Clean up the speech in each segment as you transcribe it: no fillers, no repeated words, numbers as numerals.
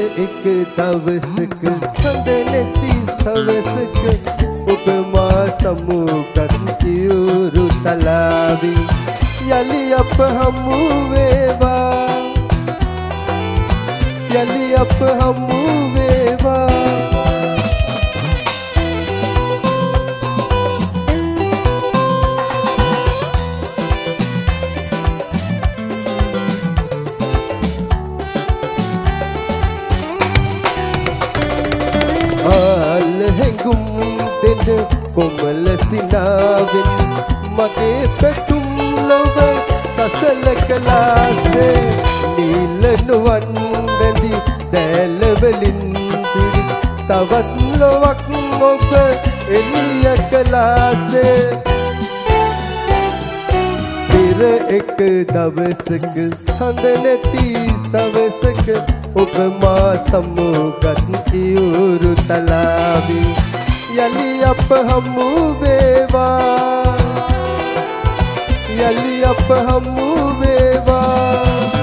एक दवसक संद නැති සවසක ඔබ මා සමුගත් කිවුරු තලාවේ යලි අප හමු වේවා යලි අප හමු වේවා හැඟුම් දෙන කොමල සිනාවෙන් මගේ පැතුම් ලොව සසල කලාසේ නිල නුවන් බැඳි දැලවලින් පිරි තවත් ලොවක් ඔබ එළිය කලාසේ පෙර එක දවසක සඳ නැති සවසක ඔබ මා සමුගත් කිවුරු තලාවේ යලි අප හමු වේවා යලි අප හමු වේවා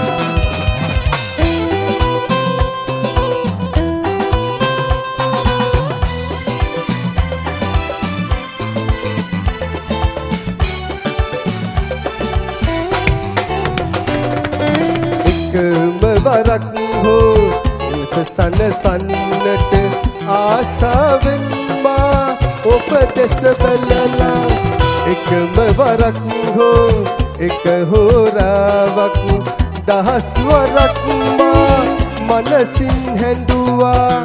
එකම වරක් හෝ සනසන්නට ආශාවෙන් මා ඔබ දෙස බලලා එකම වරක් හෝ එක හෝරාවක් දහස් වරක් මා මනසින් හැඬුවා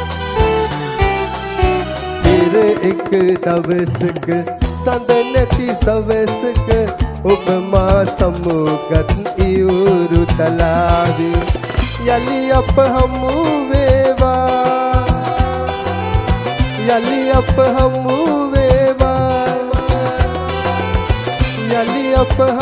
පෙර එක දවසක සඳ නැති සවසක ඔබ මා සමුගත් ඉවුරු තලාවේ යලි අප හමු වේවා යලි අප හමු වේවා යලි අප